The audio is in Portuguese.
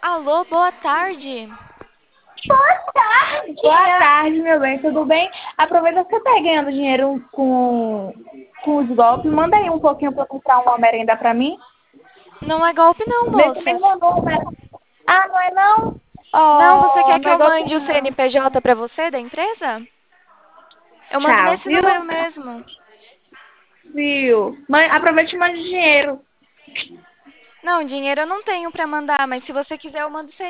Alô, boa tarde. Boa tarde, meu bem, tudo bem? Aproveita que você tá ganhando dinheiro com os golpes. Manda aí um pouquinho pra eu comprar uma merenda pra mim. Não é golpe não, Vê se me moça. mandou uma. Ah, não é não? Não, você Oh, quer que não é eu golpe mande o não. CNPJ pra você da empresa? Eu mando Tchau, nesse viu? número mesmo. Viu? Mãe, aproveita e mande dinheiro. Não, dinheiro eu não tenho pra mandar, mas se você quiser eu mando o